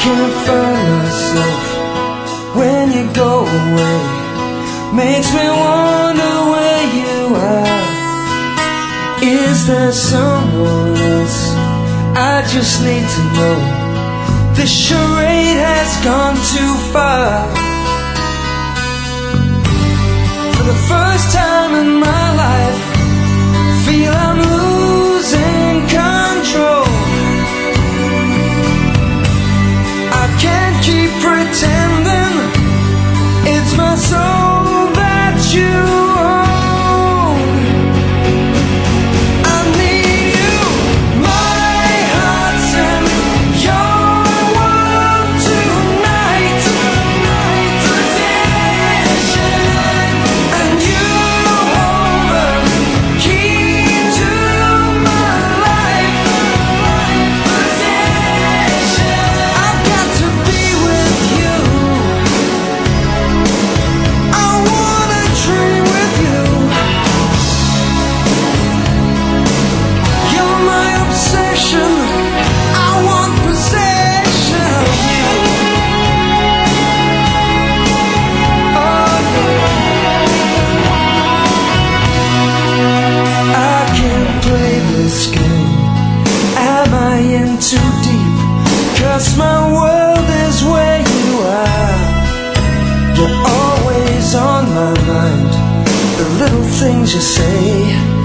can't find myself when you go away. Makes me wonder where you are. Is there someone else? I just need to know. This charade has gone too far. For the first time in my life, feel I'm losing control. I can't keep pretending it's my soul that you own. I need you, my heart's in your world tonight. And you hold the key to my life. I've got to be with you. I wanna dream with you. You're my obsession. I want possession of you. Oh, I can't play this game. Am I in too deep? 'Cause my world is where you are. You're always on my mind. The little things you say